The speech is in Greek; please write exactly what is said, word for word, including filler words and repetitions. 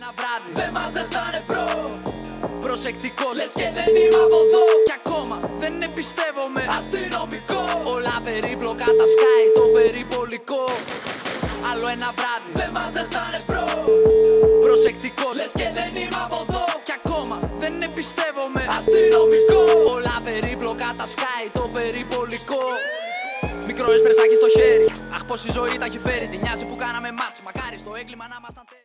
ένα βράδυ δεν μας δέσανε μπρο. Προσεκτικός, λες και δεν είμαι από εδώ. Κι ακόμα δεν εμπιστεύομαι αστυνομικό. Όλα περίπλοκα τα σκάει το περιπολικό. Άλλο ένα βράδυ δεν μας δέσανε μπρο. Προσεκτικός, λες και δεν είμαι από εδώ. Κι ακόμα δεν εμπιστεύομαι αστυνομικό. Όλα περίπλοκα τα σκάει το περιπολικό. Μικρό εσπρεσάκι στο χέρι. Αχ πως η ζωή τα έχει φέρει. Τι νοιάζει που κάναμε μάτς. Μακάρι στο έγκλημα να ήμασταν τέρι.